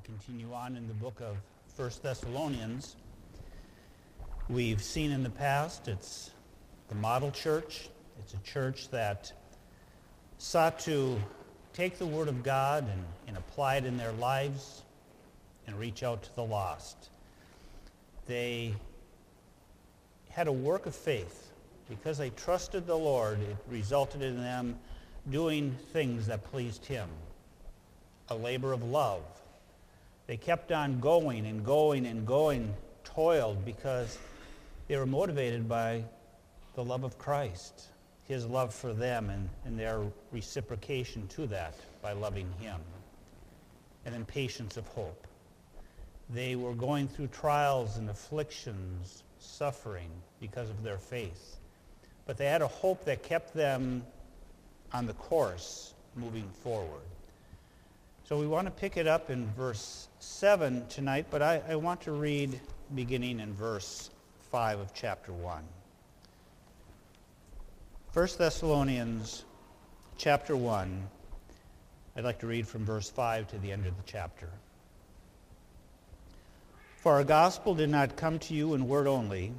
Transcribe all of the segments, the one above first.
Continue on in the book of 1 Thessalonians. We've seen in the past it's the model church. It's a church that sought to take the Word of God and apply it in their lives and reach out to the lost. They had a work of faith. Because they trusted the Lord, it resulted in them doing things that pleased Him. A labor of love. They kept on going and going and going, toiled because they were motivated by the love of Christ, His love for them and their reciprocation to that by loving Him. And then patience of hope. They were going through trials and afflictions, suffering because of their faith. But they had a hope that kept them on the course moving forward. So we want to pick it up in verse 7 tonight, but I want to read beginning in verse 5 of chapter 1. 1 Thessalonians chapter 1, I'd like to read from verse 5 to the end of the chapter. For our gospel did not come to you in word only.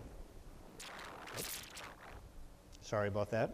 Sorry about that.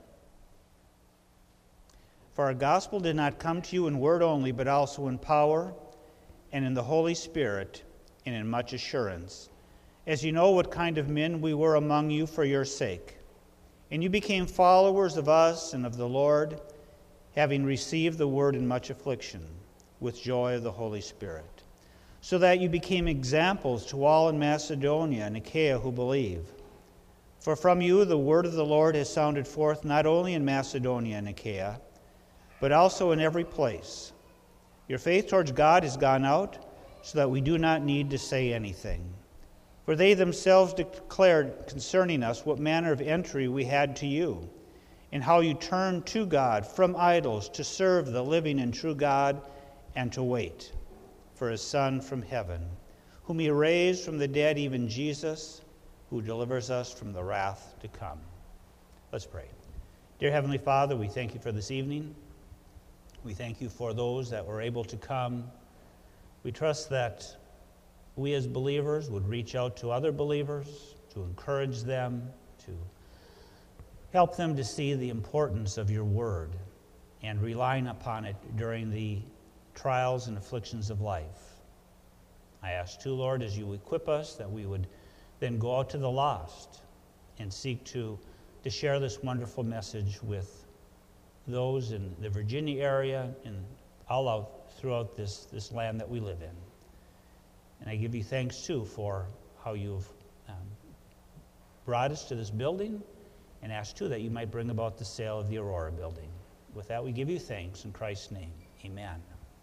For our gospel did not come to you in word only, but also in power and in the Holy Spirit and in much assurance, as you know what kind of men we were among you for your sake. And you became followers of us and of the Lord, having received the word in much affliction, with joy of the Holy Spirit, so that you became examples to all in Macedonia and Achaia who believe. For from you the word of the Lord has sounded forth not only in Macedonia and Achaia, but also in every place. Your faith towards God has gone out, so that we do not need to say anything. For they themselves declared concerning us what manner of entry we had to you, and how you turned to God from idols to serve the living and true God, and to wait for His Son from heaven, whom He raised from the dead, even Jesus, who delivers us from the wrath to come. Let's pray. Dear Heavenly Father, we thank you for this evening. We thank you for those that were able to come. We trust that we as believers would reach out to other believers, to encourage them, to help them to see the importance of your word and relying upon it during the trials and afflictions of life. I ask too, Lord, as you equip us, that we would then go out to the lost and seek to share this wonderful message with those in the Virginia area and all out throughout this land that we live in. And I give you thanks, too, for how you've brought us to this building, and ask, too, that you might bring about the sale of the Aurora building. With that, we give you thanks in Christ's name. Amen.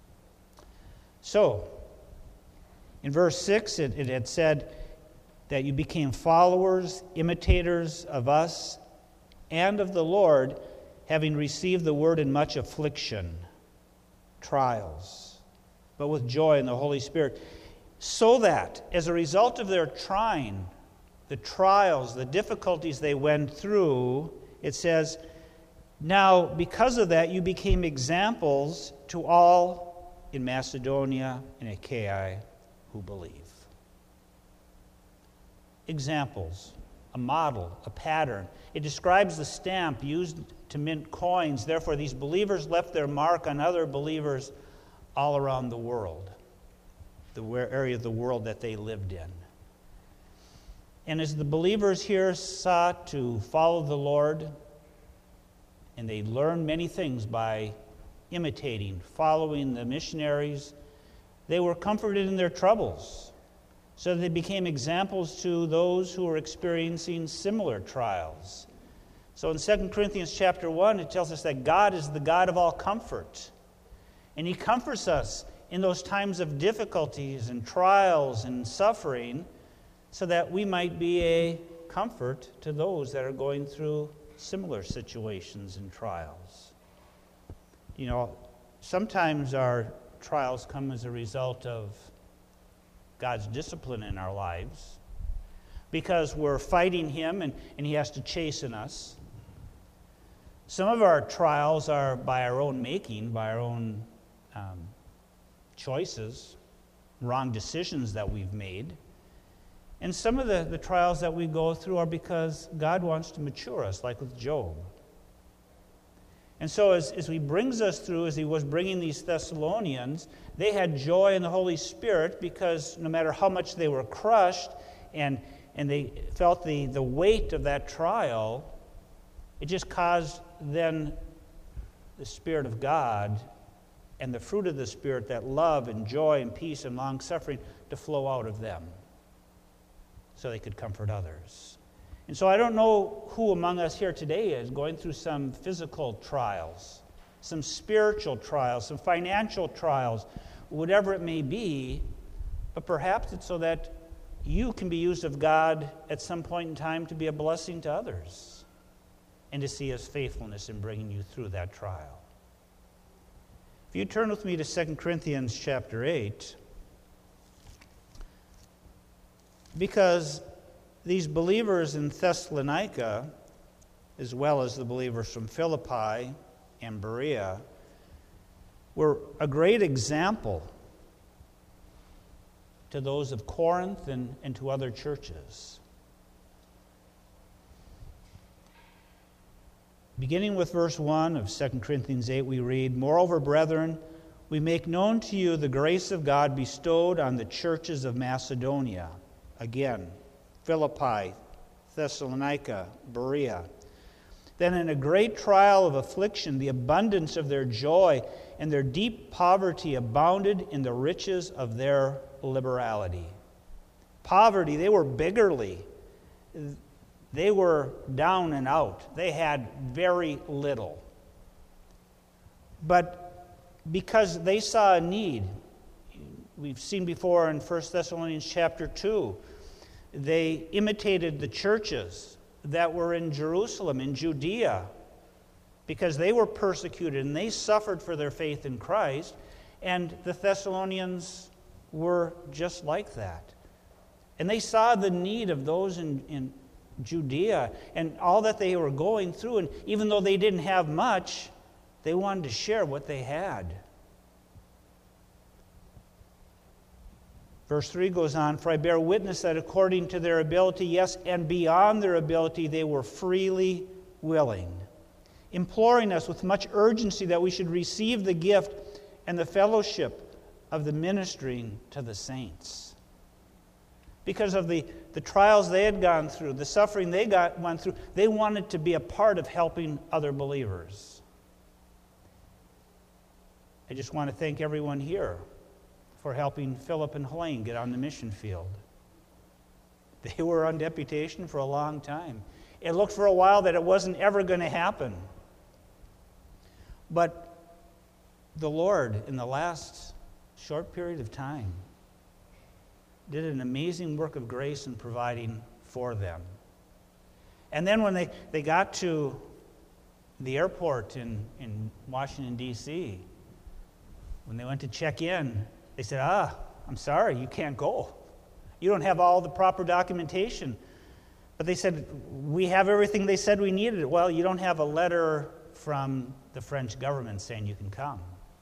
So, in verse 6, it had said that you became followers, imitators of us and of the Lord, having received the word in much affliction, trials, but with joy in the Holy Spirit, so that as a result of their trying, the trials, the difficulties they went through, it says, now because of that you became examples to all in Macedonia and Achaia who believe. Examples, a model, a pattern. It describes the stamp used to mint coins. Therefore, these believers left their mark on other believers all around the world, the area of the world that they lived in. And as the believers here sought to follow the Lord, and they learned many things by imitating, following the missionaries, they were comforted in their troubles. So they became examples to those who were experiencing similar trials. So in 2 Corinthians chapter 1, it tells us that God is the God of all comfort. And He comforts us in those times of difficulties and trials and suffering, so that we might be a comfort to those that are going through similar situations and trials. You know, sometimes our trials come as a result of God's discipline in our lives, because we're fighting Him and He has to chasten us. Some of our trials are by our own making, by our own choices. wrong decisions that we've made. And some of the trials that we go through are because God wants to mature us, like with Job. And so as he brings us through, as he was bringing these Thessalonians, they had joy in the Holy Spirit because no matter how much they were crushed and they felt the weight of that trial, it just caused then the Spirit of God and the fruit of the Spirit, that love and joy and peace and long-suffering, to flow out of them so they could comfort others. And so I don't know who among us here today is going through some physical trials, some spiritual trials, some financial trials, whatever it may be, but perhaps it's so that you can be used of God at some point in time to be a blessing to others and to see His faithfulness in bringing you through that trial. If you turn with me to 2 Corinthians chapter 8, because these believers in Thessalonica, as well as the believers from Philippi and Berea, were a great example to those of Corinth and to other churches. Beginning with verse 1 of 2 Corinthians 8, we read, "Moreover, brethren, we make known to you the grace of God bestowed on the churches of Macedonia." Again, Philippi, Thessalonica, Berea. "Then in a great trial of affliction, the abundance of their joy and their deep poverty abounded in the riches of their liberality." Poverty, they were beggarly. They were down and out. They had very little. But because they saw a need, we've seen before in 1 Thessalonians chapter 2, they imitated the churches that were in Jerusalem, in Judea, because they were persecuted and they suffered for their faith in Christ, and the Thessalonians were just like that. And they saw the need of those in Judea and all that they were going through, and even though they didn't have much, they wanted to share what they had. Verse 3 goes on, "For I bear witness that according to their ability, yes, and beyond their ability, they were freely willing, imploring us with much urgency that we should receive the gift and the fellowship of the ministering to the saints." Because of the trials they had gone through, the suffering they went through, they wanted to be a part of helping other believers. I just want to thank everyone here for helping Philip and Helene get on the mission field. They were on deputation for a long time. It looked for a while that it wasn't ever going to happen. But the Lord, in the last short period of time, did an amazing work of grace in providing for them. And then when they got to the airport in Washington, D.C., when they went to check in, they said, "I'm sorry, you can't go. You don't have all the proper documentation." But they said, "We have everything they said we needed." "Well, you don't have a letter from the French government saying you can come."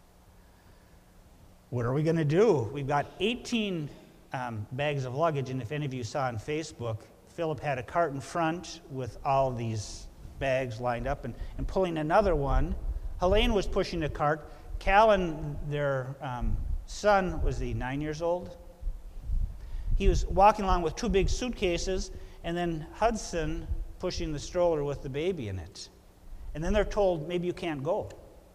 What are we going to do? We've got 18 bags of luggage, and if any of you saw on Facebook, Philip had a cart in front with all these bags lined up and pulling another one. Helene was pushing a cart. Callan, their son, was he 9 years old? He was walking along with two big suitcases, and then Hudson pushing the stroller with the baby in it. And then they're told, "Maybe you can't go."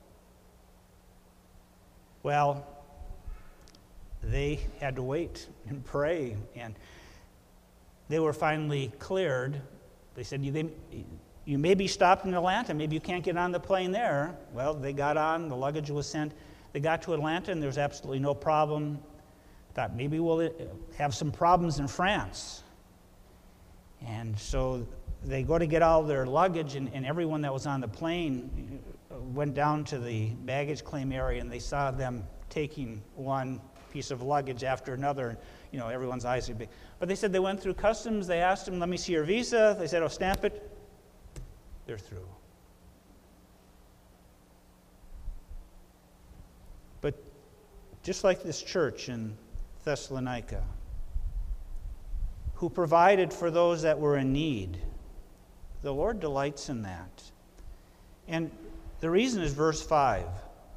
Well, they had to wait and pray, and they were finally cleared. They said, you may be stopped in Atlanta. Maybe you can't get on the plane there. Well, they got on. The luggage was sent. They got to Atlanta, and there was absolutely no problem. Thought maybe we'll have some problems in France. And so they go to get all their luggage, and everyone that was on the plane went down to the baggage claim area, and they saw them taking one piece of luggage after another, and everyone's eyes are big. But they said they went through customs. They asked them, "Let me see your visa." They said, "Oh, stamp it." They're through. But just like this church in Thessalonica, who provided for those that were in need. The Lord delights in that. And the reason is verse 5.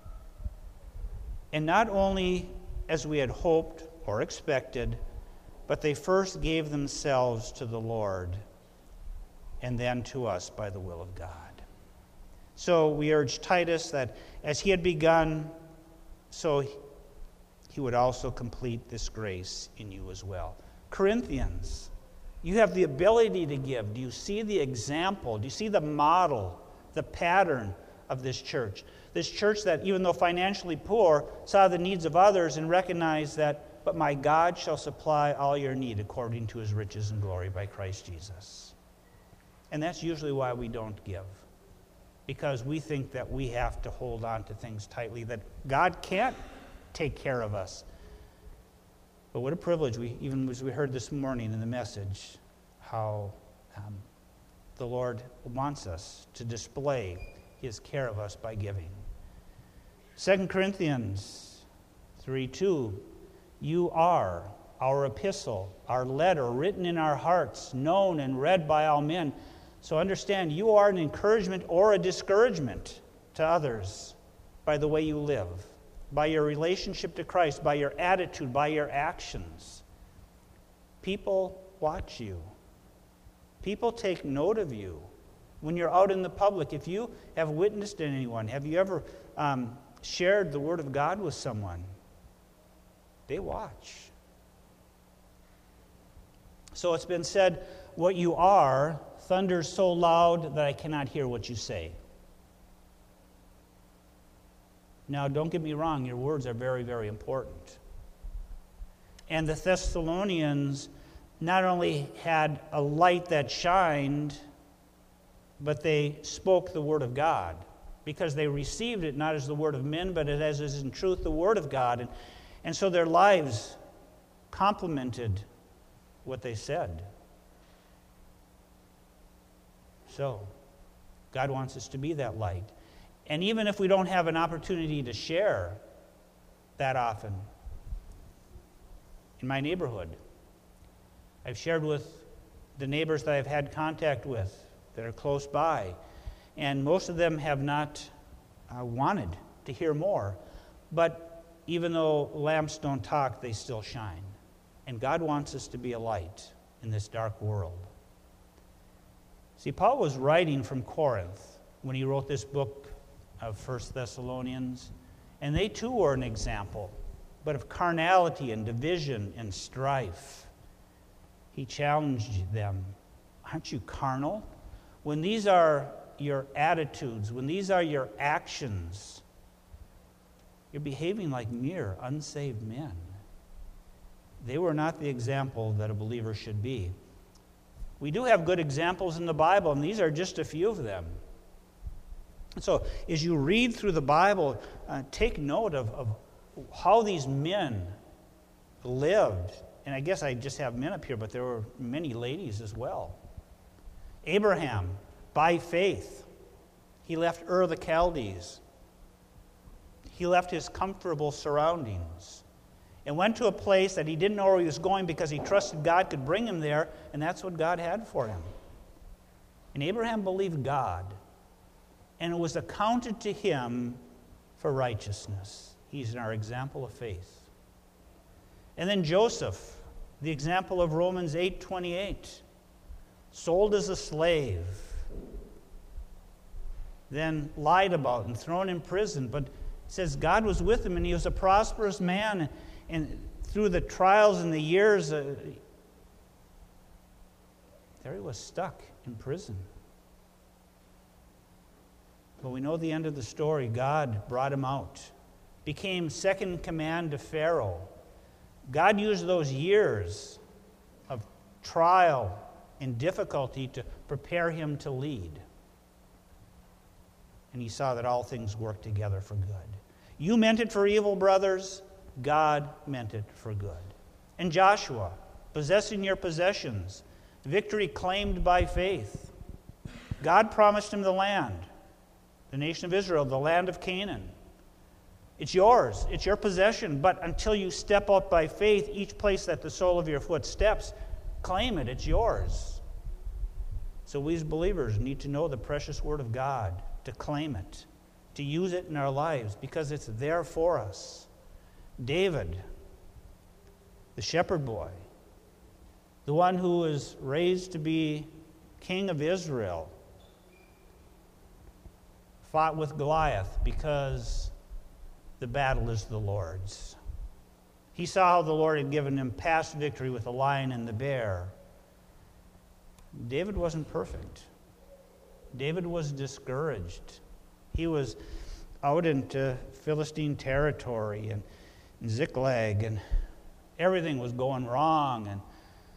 And not only as we had hoped or expected, but they first gave themselves to the Lord and then to us by the will of God. So we urge Titus that as he had begun, so he would also complete this grace in you as well. Corinthians, you have the ability to give. Do you see the example? Do you see the model, the pattern of this church? This church that, even though financially poor, saw the needs of others and recognized that, but my God shall supply all your need according to his riches and glory by Christ Jesus. And that's usually why we don't give. Because we think that we have to hold on to things tightly, that God can't take care of us. But what a privilege, even as we heard this morning in the message, how the Lord wants us to display his care of us by giving. 2 Corinthians 3:2, you are our epistle, our letter, written in our hearts, known and read by all men. So understand, you are an encouragement or a discouragement to others by the way you live, by your relationship to Christ, by your attitude, by your actions. People watch you. People take note of you when you're out in the public. If you have witnessed to anyone, have you ever shared the Word of God with someone? They watch. So it's been said, what you are thunders so loud that I cannot hear what you say. Now, don't get me wrong, your words are very, very important. And the Thessalonians not only had a light that shined, but they spoke the Word of God, because they received it not as the word of men, but as is in truth the Word of God. And so their lives complemented what they said. So, God wants us to be that light. And even if we don't have an opportunity to share that often, in my neighborhood, I've shared with the neighbors that I've had contact with that are close by, and most of them have not wanted to hear more. But even though lamps don't talk, they still shine. And God wants us to be a light in this dark world. See, Paul was writing from Corinth when he wrote this book of 1 Thessalonians, and they too were an example, but of carnality and division and strife. He challenged them. Aren't you carnal? When these are your attitudes, when these are your actions, you're behaving like mere unsaved men. They were not the example that a believer should be. We do have good examples in the Bible, and these are just a few of them. So as you read through the Bible, take note of how these men lived. And I guess I just have men up here, but there were many ladies as well. Abraham, by faith, he left Ur of the Chaldees. He left his comfortable surroundings and went to a place that he didn't know where he was going because he trusted God could bring him there, and that's what God had for him. And Abraham believed God, and it was accounted to him for righteousness. He's our example of faith. And then Joseph, the example of Romans 8:28, sold as a slave, then lied about and thrown in prison. But it says God was with him, and he was a prosperous man. And through the trials and the years, there he was stuck in prison. But we know the end of the story. God brought him out, became second in command to Pharaoh. God used those years of trial and difficulty to prepare him to lead. And he saw that all things work together for good. You meant it for evil, brothers. God meant it for good. And Joshua, possessing your possessions, victory claimed by faith. God promised him the land, the nation of Israel, the land of Canaan. It's yours. It's your possession. But until you step out by faith, each place that the sole of your foot steps, claim it. It's yours. So we as believers need to know the precious Word of God, to claim it, to use it in our lives, because it's there for us. David, the shepherd boy, the one who was raised to be king of Israel, fought with Goliath because the battle is the Lord's. He saw how the Lord had given him past victory with the lion and the bear. David wasn't perfect. David was discouraged. He was out into Philistine territory and Ziklag, and everything was going wrong, and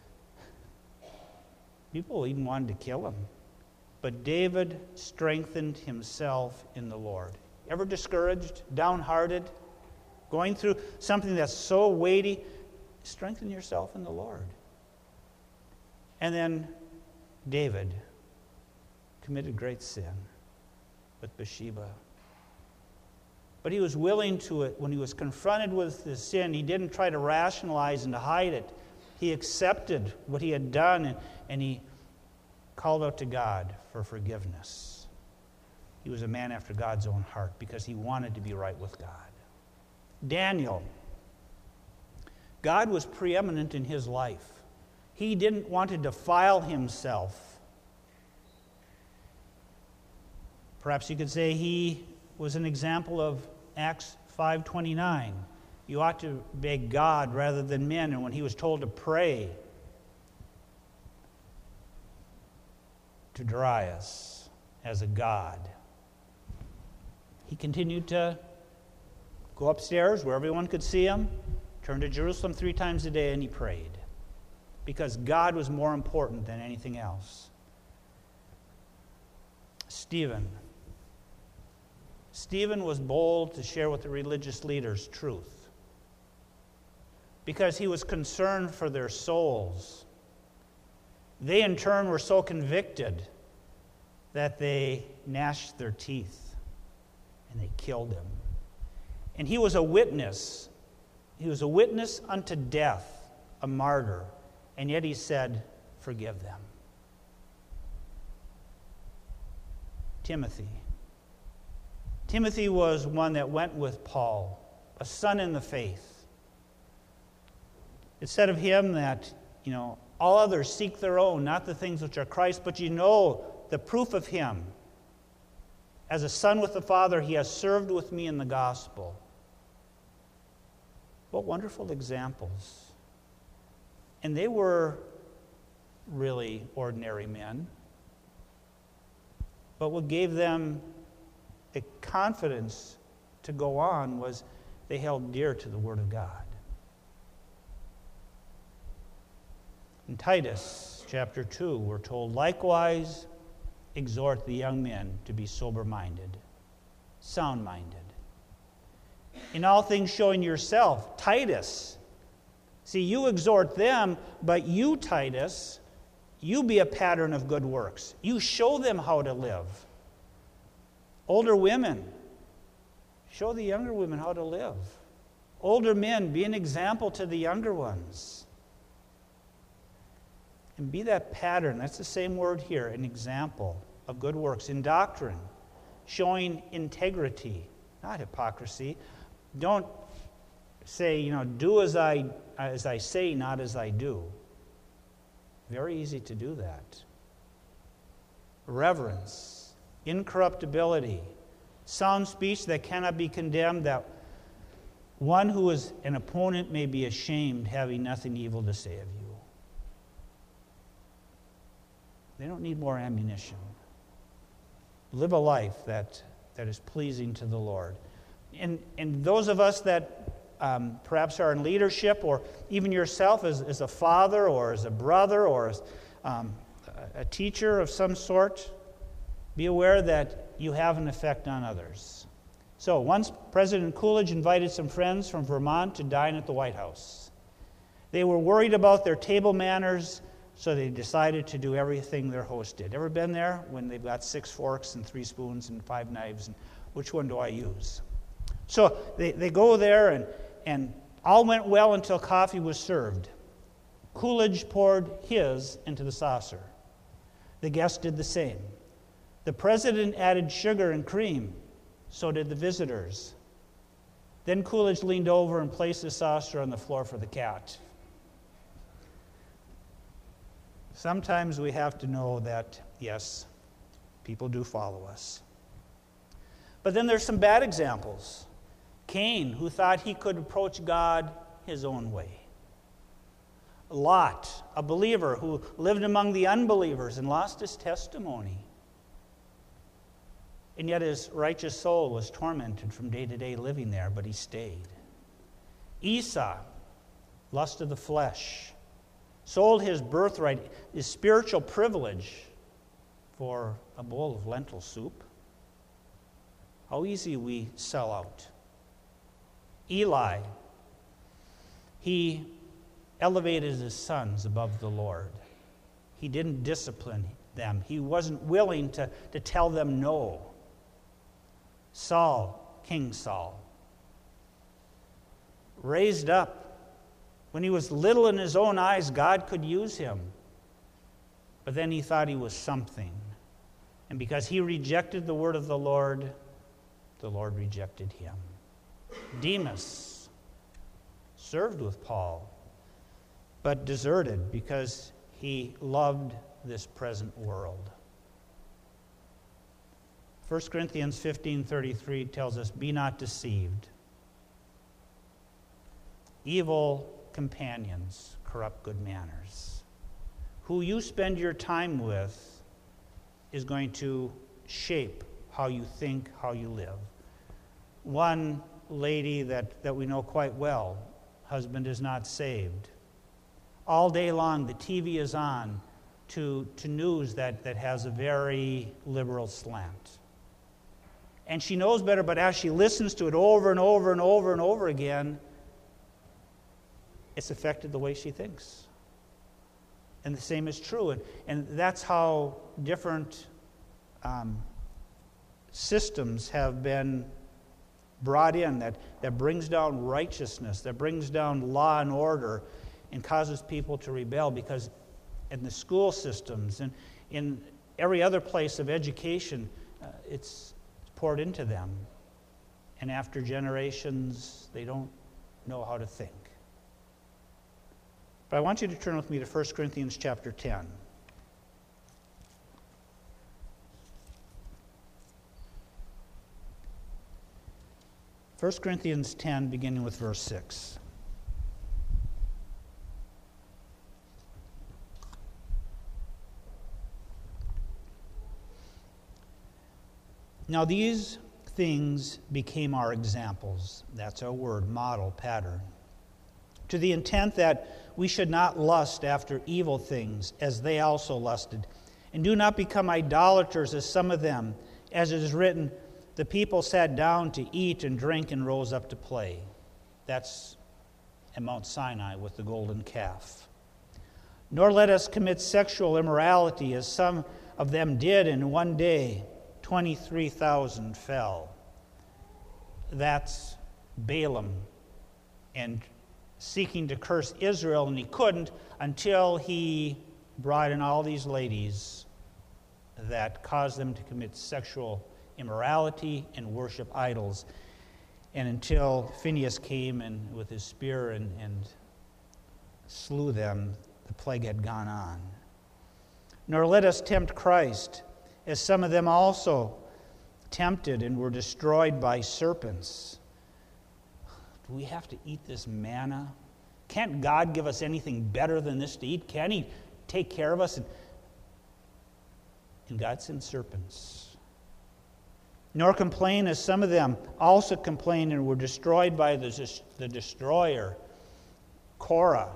people even wanted to kill him. But David strengthened himself in the Lord. Ever discouraged, downhearted, going through something that's so weighty? Strengthen yourself in the Lord. And then David committed great sin with Bathsheba. But he was willing to it. When he was confronted with his sin, he didn't try to rationalize and to hide it. He accepted what he had done, and he called out to God for forgiveness. He was a man after God's own heart because he wanted to be right with God. Daniel, God was preeminent in his life. He didn't want to defile himself. Perhaps you could say he was an example of Acts 5:29. You ought to beg God rather than men. And when he was told to pray to Darius as a god, he continued to go upstairs where everyone could see him, turn to Jerusalem 3 times a day, and he prayed. Because God was more important than anything else. Stephen was bold to share with the religious leaders truth because he was concerned for their souls. They in turn were so convicted that they gnashed their teeth and they killed him. And he was a witness. He was a witness unto death, a martyr. And yet he said, forgive them. Timothy was one that went with Paul, a son in the faith. It said of him that, all others seek their own, not the things which are Christ, but the proof of him. As a son with the Father, he has served with me in the gospel. What wonderful examples. And they were really ordinary men. But what gave them the confidence to go on was they held dear to the Word of God. In Titus chapter 2, we're told, likewise exhort the young men to be sober-minded, sound-minded. In all things showing yourself. Titus, see, you exhort them, but you, Titus, you be a pattern of good works. You show them how to live. Older women, show the younger women how to live. Older men, be an example to the younger ones. And be that pattern. That's the same word here, an example of good works. In doctrine, showing integrity, not hypocrisy. Don't say, do as I say, not as I do. Very easy to do that. Reverence, incorruptibility, sound speech that cannot be condemned, that one who is an opponent may be ashamed, having nothing evil to say of you. They don't need more ammunition. Live a life that is pleasing to the Lord. And those of us that perhaps are in leadership, or even yourself as a father or as a brother or as a teacher of some sort, be aware that you have an effect on others. So once President Coolidge invited some friends from Vermont to dine at the White House. They were worried about their table manners, so they decided to do everything their host did. Ever been there when they've got 6 forks and 3 spoons and 5 knives? And which one do I use? So they go there, and all went well until coffee was served. Coolidge poured his into the saucer. The guest did the same. The president added sugar and cream. So did the visitors. Then Coolidge leaned over and placed the saucer on the floor for the cat. Sometimes we have to know that, yes, people do follow us. But then there's some bad examples. Cain, who thought he could approach God his own way. Lot, a believer who lived among the unbelievers and lost his testimony. And yet his righteous soul was tormented from day to day living there, but he stayed. Esau, lust of the flesh, sold his birthright, his spiritual privilege, for a bowl of lentil soup. How easy we sell out. Eli, he elevated his sons above the Lord. He didn't discipline them. He wasn't willing to tell them no. Saul, King Saul, raised up. When he was little in his own eyes, God could use him. But then he thought he was something. And because he rejected the word of the Lord rejected him. Demas served with Paul, but deserted because he loved this present world. 1 Corinthians 15:33 tells us, "Be not deceived. Evil companions corrupt good manners." Who you spend your time with is going to shape how you think, how you live. One lady that we know quite well, husband is not saved. All day long the TV is on to news that has a very liberal slant. And she knows better, but as she listens to it over and over and over and over again, it's affected the way she thinks. And the same is true. And that's how different systems have been brought in that brings down righteousness, that brings down law and order, and causes people to rebel, because in the school systems and in every other place of education, it's poured into them. And after generations, they don't know how to think. But I want you to turn with me to 1 Corinthians chapter 10. First Corinthians 10, beginning with verse 6. Now these things became our examples. That's our word, model, pattern. To the intent that we should not lust after evil things, as they also lusted. And do not become idolaters as some of them. As it is written, the people sat down to eat and drink and rose up to play. That's at Mount Sinai with the golden calf. Nor let us commit sexual immorality, as some of them did, in one day 23,000 fell. That's Balaam and seeking to curse Israel, and he couldn't until he brought in all these ladies that caused them to commit sexual immorality and worship idols. And until Phinehas came and with his spear and slew them, the plague had gone on. Nor let us tempt Christ, as some of them also tempted and were destroyed by serpents. Do we have to eat this manna? Can't God give us anything better than this to eat? Can't He take care of us? And God sent serpents. Nor complain, as some of them also complained and were destroyed by the destroyer, Korah.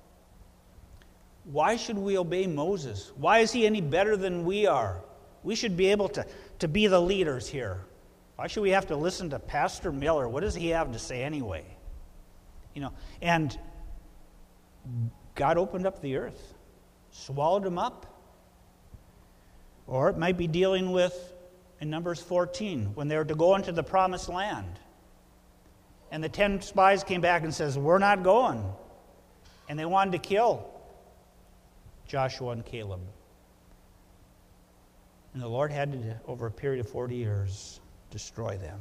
Why should we obey Moses? Why is he any better than we are? We should be able to be the leaders here. Why should we have to listen to Pastor Miller? What does he have to say anyway? And God opened up the earth, swallowed him up. Or it might be dealing with, in Numbers 14, when they were to go into the promised land. And the 10 spies came back and says, we're not going. And they wanted to kill Joshua and Caleb. And the Lord had to, over a period of 40 years, destroy them.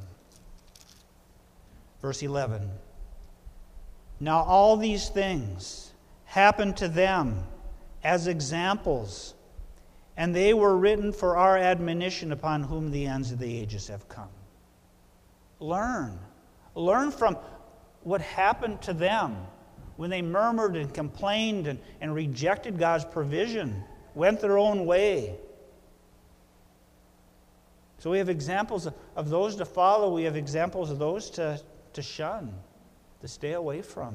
Verse 11. Now all these things happened to them as examples, and they were written for our admonition, upon whom the ends of the ages have come. Learn. Learn from what happened to them when they murmured and complained and rejected God's provision, went their own way. So we have examples of those to follow. We have examples of those to shun, to stay away from.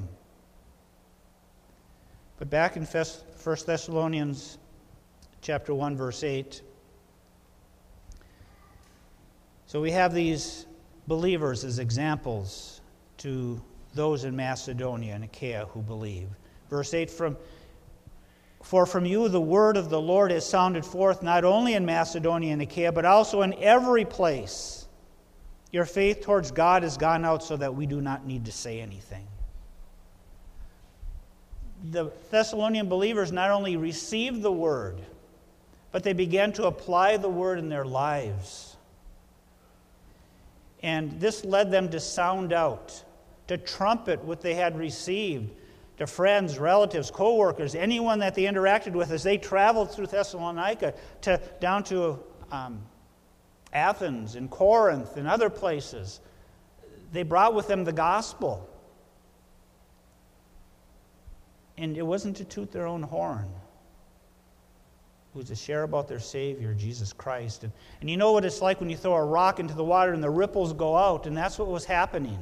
But back in 1 Thessalonians chapter 1, verse 8, so we have these believers as examples to those in Macedonia and Achaia who believe. Verse 8, For from you the word of the Lord has sounded forth, not only in Macedonia and Achaia, but also in every place. Your faith towards God has gone out so that we do not need to say anything. The Thessalonian believers not only received the word, but they began to apply the word in their lives. And this led them to sound out, to trumpet what they had received to friends, relatives, co-workers, anyone that they interacted with as they traveled through Thessalonica down to Athens and Corinth and other places. They brought with them the gospel. And it wasn't to toot their own horn. It was to share about their Savior, Jesus Christ. And you know what it's like when you throw a rock into the water and the ripples go out, and that's what was happening.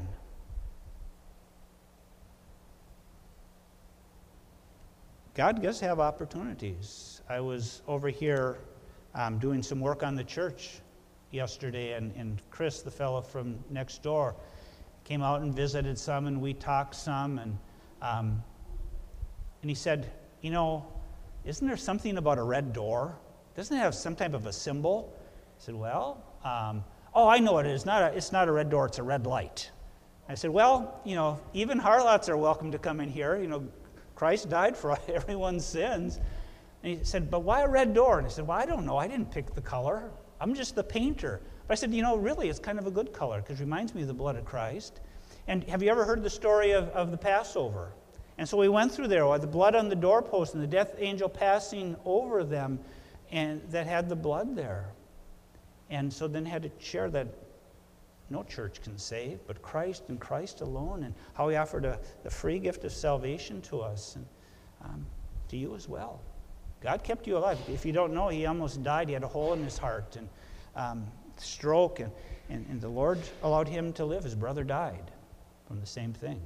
God does have opportunities. I was over here doing some work on the church yesterday, and Chris, the fellow from next door, came out and visited some, and we talked some, and he said, you know, isn't there something about a red door? Doesn't it have some type of a symbol? I said, well, I know what it is. It's not a red door, it's a red light. I said, well, you know, even harlots are welcome to come in here. You know, Christ died for everyone's sins. And he said, but why a red door? And I said, well, I don't know. I didn't pick the color. I'm just the painter. But I said, you know, really, it's kind of a good color because it reminds me of the blood of Christ. And have you ever heard the story of the Passover? And so we went through there, the blood on the doorpost and the death angel passing over them, and that had the blood there. And so then had to share that no church can save, but Christ and Christ alone, and how he offered the free gift of salvation to us, and to you as well. God kept you alive. If you don't know, he almost died. He had a hole in his heart, and stroke, and the Lord allowed him to live. His brother died from the same thing.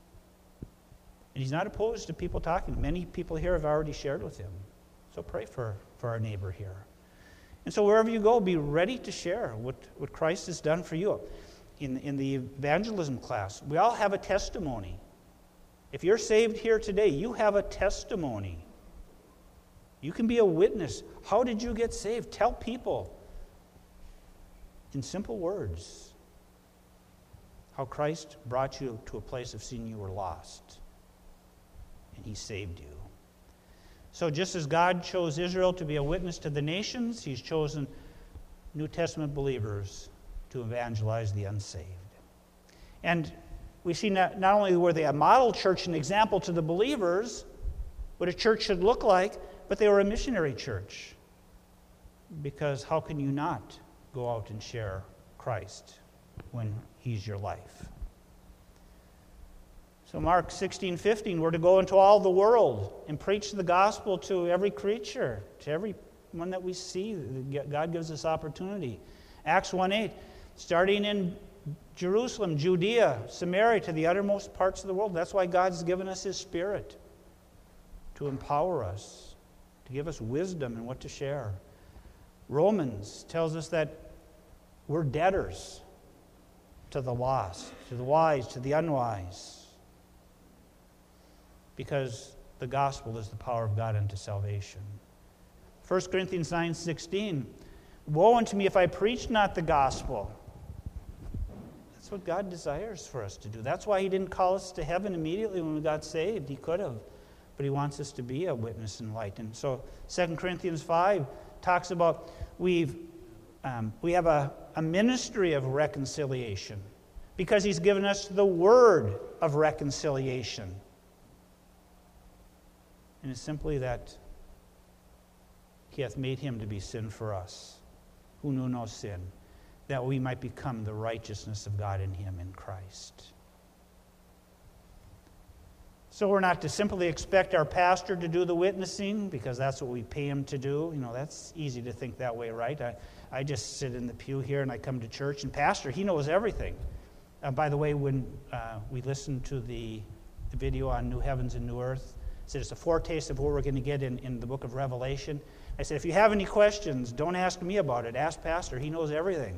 And he's not opposed to people talking. Many people here have already shared with him. So pray for our neighbor here. And so wherever you go, be ready to share what Christ has done for you. In the evangelism class, we all have a testimony. If you're saved here today, you have a testimony. You can be a witness. How did you get saved? Tell people in simple words how Christ brought you to a place of seeing you were lost, and he saved you. So just as God chose Israel to be a witness to the nations, he's chosen New Testament believers to evangelize the unsaved. And we see not only were they a model church, an example to the believers, what a church should look like, but they were a missionary church. Because how can you not go out and share Christ when he's your life? So Mark 16:15, we're to go into all the world and preach the gospel to every creature, to everyone that we see. God gives us opportunity. Acts 1:8, starting in Jerusalem, Judea, Samaria, to the uttermost parts of the world. That's why God's given us his Spirit, to empower us, to give us wisdom in what to share. Romans tells us that we're debtors to the lost, to the wise, to the unwise, because the gospel is the power of God unto salvation. 1 Corinthians 9:16, woe unto me if I preach not the gospel. That's what God desires for us to do. That's why he didn't call us to heaven immediately when we got saved. He could have. But he wants us to be a witness and light. And so 2 Corinthians 5 talks about we have a ministry of reconciliation because he's given us the word of reconciliation. And it's simply that he hath made him to be sin for us, who knew no sin, that we might become the righteousness of God in him in Christ. So we're not to simply expect our pastor to do the witnessing because that's what we pay him to do. You know, that's easy to think that way, right? I just sit in the pew here and I come to church, and pastor, he knows everything. By the way, when we listened to the video on New Heavens and New Earth, I said it's a foretaste of what we're going to get in the book of Revelation. I said, if you have any questions, don't ask me about it. Ask pastor. He knows everything.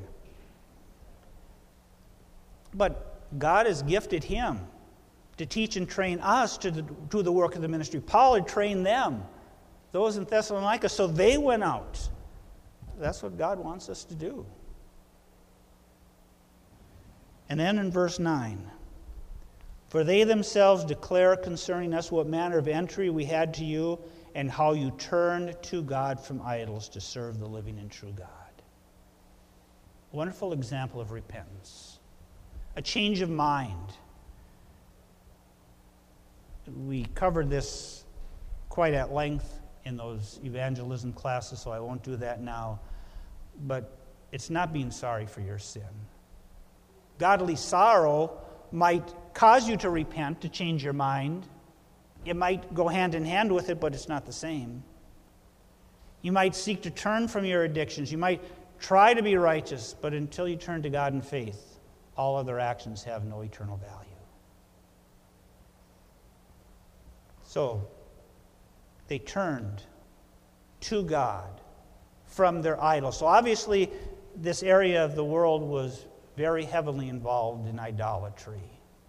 But God has gifted him to teach and train us to do the work of the ministry. Paul had trained them, those in Thessalonica, so they went out. That's what God wants us to do. And then in verse 9, for they themselves declare concerning us what manner of entry we had to you and how you turned to God from idols to serve the living and true God. A wonderful example of repentance. A change of mind. We covered this quite at length in those evangelism classes, so I won't do that now. But it's not being sorry for your sin. Godly sorrow might cause you to repent, to change your mind. It might go hand in hand with it, but it's not the same. You might seek to turn from your addictions. You might try to be righteous, but until you turn to God in faith, all other actions have no eternal value. So, they turned to God from their idols. So obviously, this area of the world was very heavily involved in idolatry.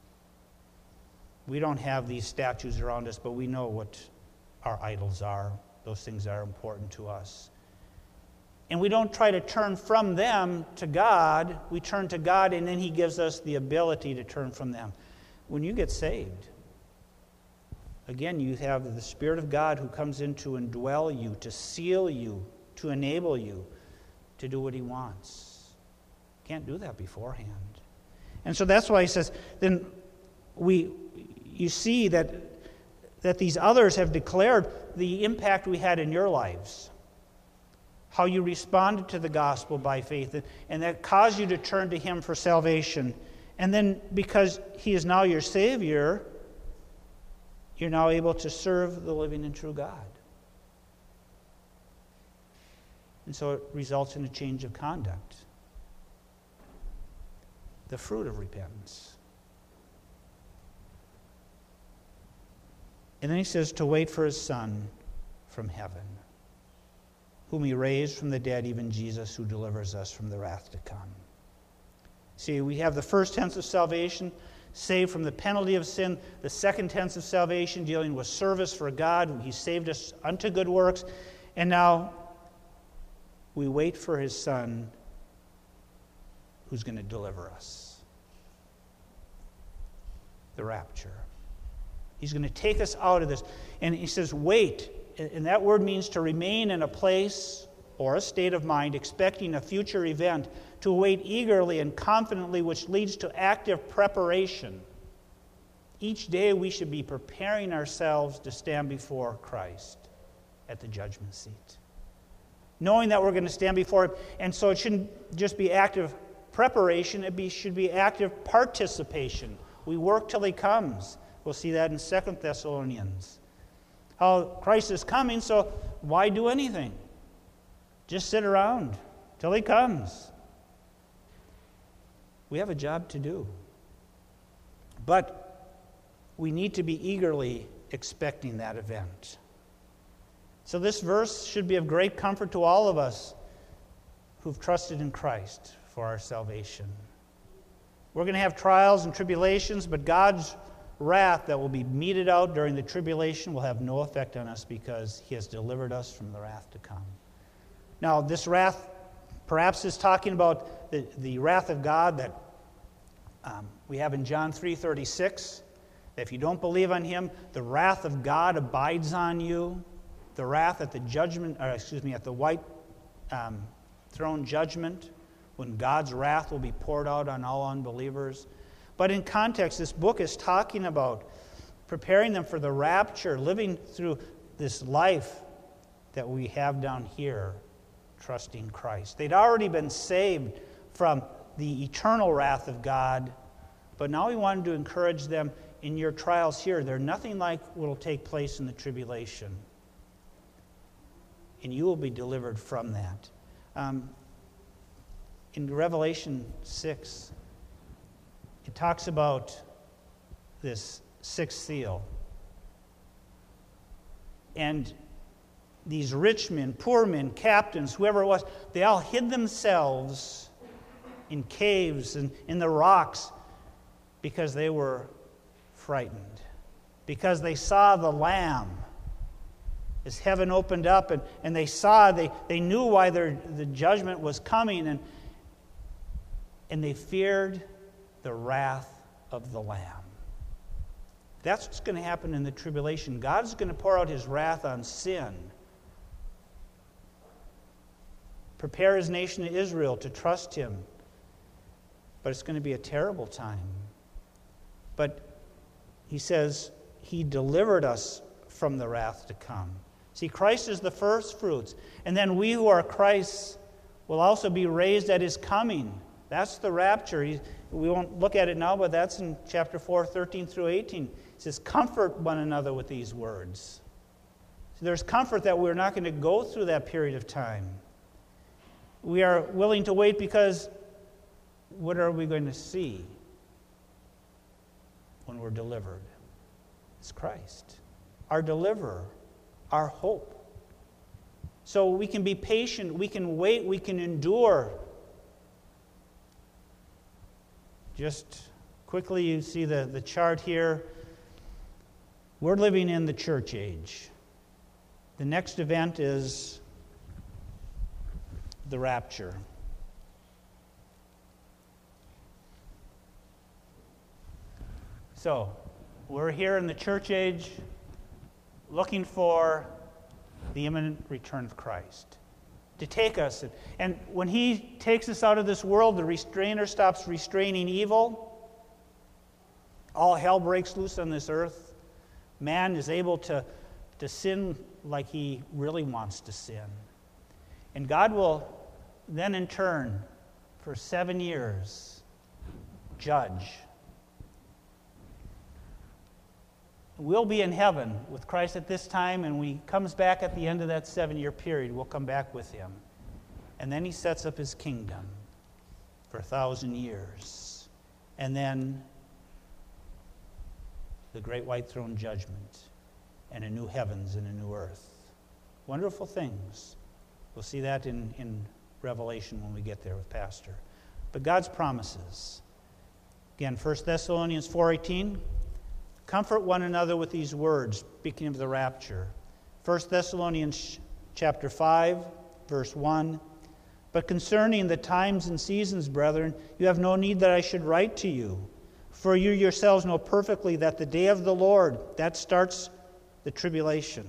We don't have these statues around us, but we know what our idols are. Those things are important to us. And we don't try to turn from them to God. We turn to God, and then he gives us the ability to turn from them. When you get saved, again, you have the Spirit of God who comes in to indwell you, to seal you, to enable you to do what he wants. Can't do that beforehand. And so that's why he says, then you see that these others have declared the impact we had in your lives. How you responded to the gospel by faith, and that caused you to turn to him for salvation. And then because he is now your Savior, you're now able to serve the living and true God. And so it results in a change of conduct. The fruit of repentance. And then he says to wait for his Son from heaven, whom he raised from the dead, even Jesus, who delivers us from the wrath to come. See, we have the first tense of salvation, saved from the penalty of sin. The second tense of salvation, dealing with service for God. He saved us unto good works. And now we wait for his Son, who's going to deliver us. The rapture. He's going to take us out of this. And he says, wait. And that word means to remain in a place or a state of mind, expecting a future event, to wait eagerly and confidently, which leads to active preparation. Each day we should be preparing ourselves to stand before Christ at the judgment seat. Knowing that we're going to stand before him. And so it shouldn't just be active preparation, should be active participation. We work till he comes. We'll see that in 2 Thessalonians. How Christ is coming, so why do anything? Just sit around till he comes. We have a job to do. But we need to be eagerly expecting that event. So this verse should be of great comfort to all of us who've trusted in Christ for our salvation. We're going to have trials and tribulations, but God's wrath that will be meted out during the tribulation will have no effect on us because he has delivered us from the wrath to come. Now, this wrath perhaps is talking about the wrath of God that We have in John 3:36, that if you don't believe on him, the wrath of God abides on you. The wrath at the judgment, at the white throne judgment, when God's wrath will be poured out on all unbelievers. But in context, this book is talking about preparing them for the rapture, living through this life that we have down here, trusting Christ. They'd already been saved from the eternal wrath of God, but now we wanted to encourage them in your trials here. They're nothing like what will take place in the tribulation, and you will be delivered from that. In Revelation 6, it talks about this sixth seal. And these rich men, poor men, captains, whoever it was, they all hid themselves in caves and in the rocks because they were frightened, because they saw the Lamb as heaven opened up, and they knew why the judgment was coming, and they feared the wrath of the Lamb. That's what's going to happen in the tribulation. God's going to pour out his wrath on sin. Prepare his nation of Israel to trust him. But it's going to be a terrible time. But he says he delivered us from the wrath to come. See, Christ is the first fruits. And then we who are Christ's will also be raised at his coming. That's the rapture. We won't look at it now, but that's in chapter 4, 13 through 18. It says, comfort one another with these words. So there's comfort that we're not going to go through that period of time. We are willing to wait because what are we going to see when we're delivered? It's Christ, our deliverer, our hope. So we can be patient, we can wait, we can endure. Just quickly, you see the chart here. We're living in the church age. The next event is the rapture. So, we're here in the church age looking for the imminent return of Christ to take us. And when he takes us out of this world, the restrainer stops restraining evil. All hell breaks loose on this earth. Man is able to sin like he really wants to sin. And God will then in turn, for 7 years, judge. We'll be in heaven with Christ at this time, and when he comes back at the end of that 7-year period, we'll come back with him. And then he sets up his kingdom for 1,000 years. And then the great white throne judgment and a new heavens and a new earth. Wonderful things. We'll see that in Revelation when we get there with Pastor. But God's promises. Again, 1 Thessalonians 4:18. Comfort one another with these words, speaking of the rapture. 1 Thessalonians chapter 5, verse 1. But concerning the times and seasons, brethren, you have no need that I should write to you. For you yourselves know perfectly that the day of the Lord, that starts the tribulation,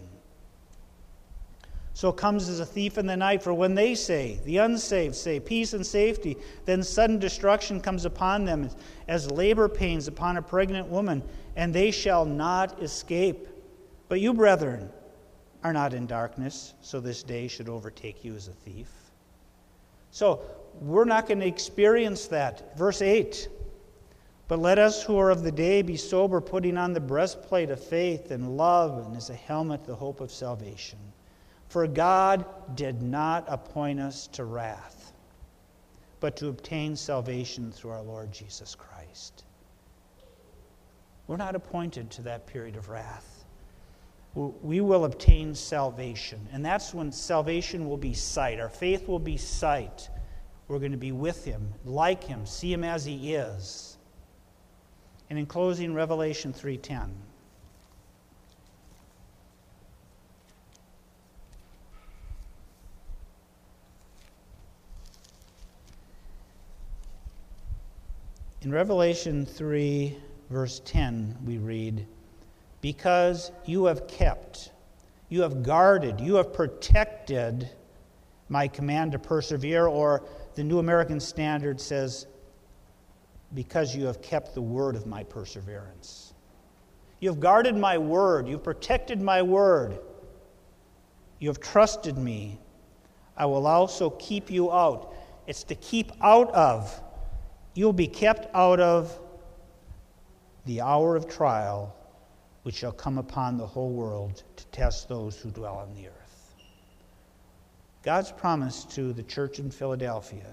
so comes as a thief in the night. For when they say, the unsaved say, peace and safety, then sudden destruction comes upon them as labor pains upon a pregnant woman, and they shall not escape. But you, brethren, are not in darkness, so this day should overtake you as a thief. So we're not going to experience that. Verse 8. But let us who are of the day be sober, putting on the breastplate of faith and love, and as a helmet the hope of salvation. For God did not appoint us to wrath, but to obtain salvation through our Lord Jesus Christ. We're not appointed to that period of wrath. We will obtain salvation, and that's when salvation will be sight. Our faith will be sight. We're going to be with him, like him, see him as he is. And in closing, Revelation 3:10. In Revelation 3, verse 10, we read, "Because you have kept, you have guarded, you have protected my command to persevere," or the New American Standard says, "because you have kept the word of my perseverance." You have guarded my word. You've protected my word. You have trusted me. I will also keep you out. It's to keep out of. You'll be kept out of the hour of trial which shall come upon the whole world to test those who dwell on the earth. God's promise to the church in Philadelphia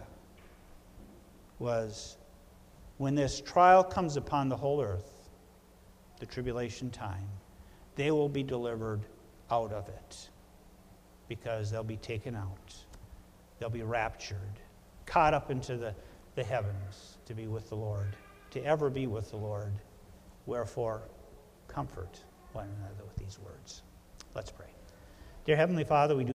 was, when this trial comes upon the whole earth, the tribulation time, they will be delivered out of it, because they'll be taken out. They'll be raptured, caught up into the heavens to be with the Lord, to ever be with the Lord. Wherefore, comfort one another with these words. Let's pray. Dear Heavenly Father, we do